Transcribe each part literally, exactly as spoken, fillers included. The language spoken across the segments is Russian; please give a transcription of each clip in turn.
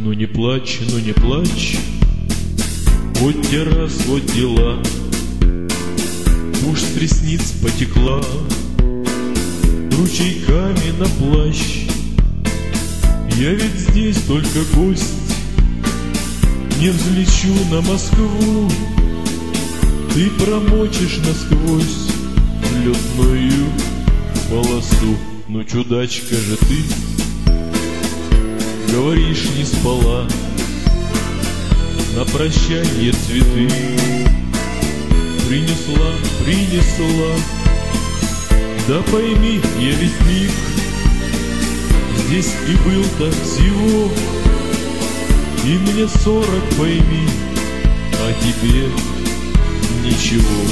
Ну не плачь, ну не плачь, вот те раз, вот дела. Уж с ресниц потекла ручейками на плащ. Я ведь здесь только гость, не взлечу на Москву. Ты промочишь насквозь лётную полосу. Ну чудачка же ты, говоришь, не спала, на прощанье цветы принесла, принесла. Да пойми, я ведь миг здесь и был так всего, и мне сорок, пойми, а тебе ничего.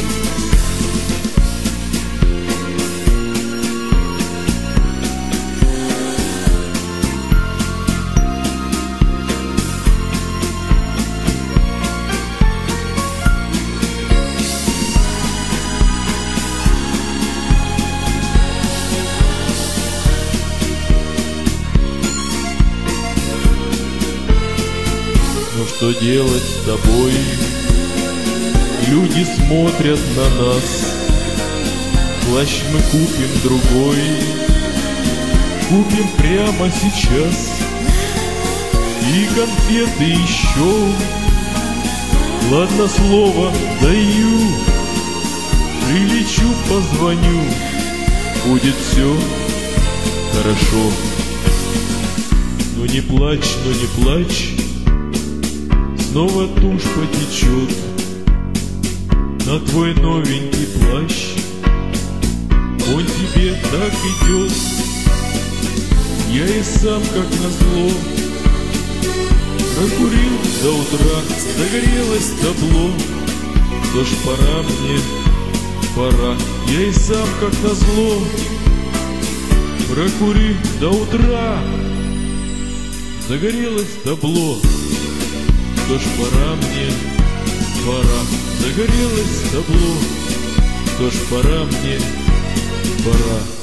Ну что делать с тобой? Люди смотрят на нас. Плащ мы купим другой, купим прямо сейчас. И конфеты еще. Ладно, слово даю, прилечу, позвоню, будет все хорошо. Ну не плачь, ну не плачь, снова тушь потечет на твой новенький плащ. Он тебе так идет. Я и сам, как назло, прокурил до утра, загорелось табло. Что ж, пора мне, пора. Я и сам, как назло, прокурил до утра, загорелось табло. Что ж, пора мне, пора. Загорелось табло. Что ж, пора мне, пора.